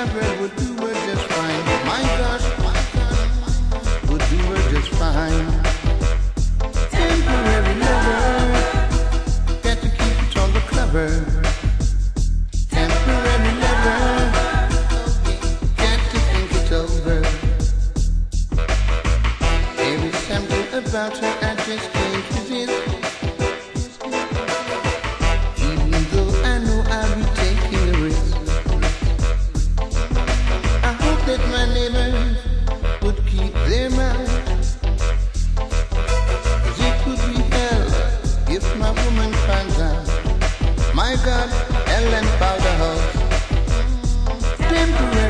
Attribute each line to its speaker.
Speaker 1: lover would do her just fine. My God, would do her just fine. Temporary lover, got to keep it on the cover. Temporary lover, got to think it over. There is something about her I just can't resist. Even though I know I'll be taking a risk. I hope that my neighbors would keep their mouth. It could be hell if my woman finds out. My God, hell and powder house. Temporary